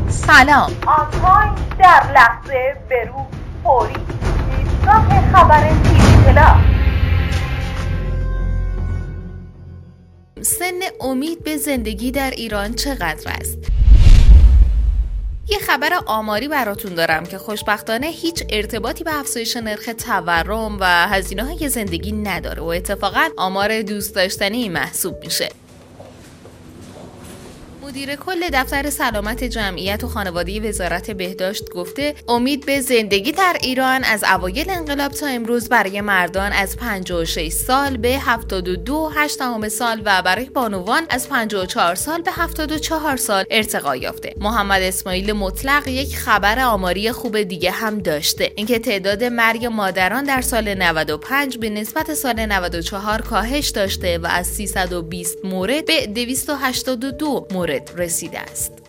سلام. آنلاین در لحظه برو فوری دیدگاه خبر تیوی پلاس. سن امید به زندگی در ایران چقدر است؟ یه خبر آماری براتون دارم که خوشبختانه هیچ ارتباطی به افزایش نرخ تورم و هزینه‌های زندگی نداره و اتفاقاً آمار دوست داشتنی محسوب میشه. مدیر کل دفتر سلامت جمعیت و خانواده وزارت بهداشت گفته امید به زندگی در ایران از اوایل انقلاب تا امروز برای مردان از 56 سال به 72.8 سال و برای بانوان از 54 سال به 74 سال ارتقا یافته. محمد اسماعیل مطلق یک خبر آماری خوب دیگه هم داشته، اینکه تعداد مرگ مادران در سال 95 به نسبت سال 94 کاهش داشته و از 320 مورد به 282 مورد رسیده است.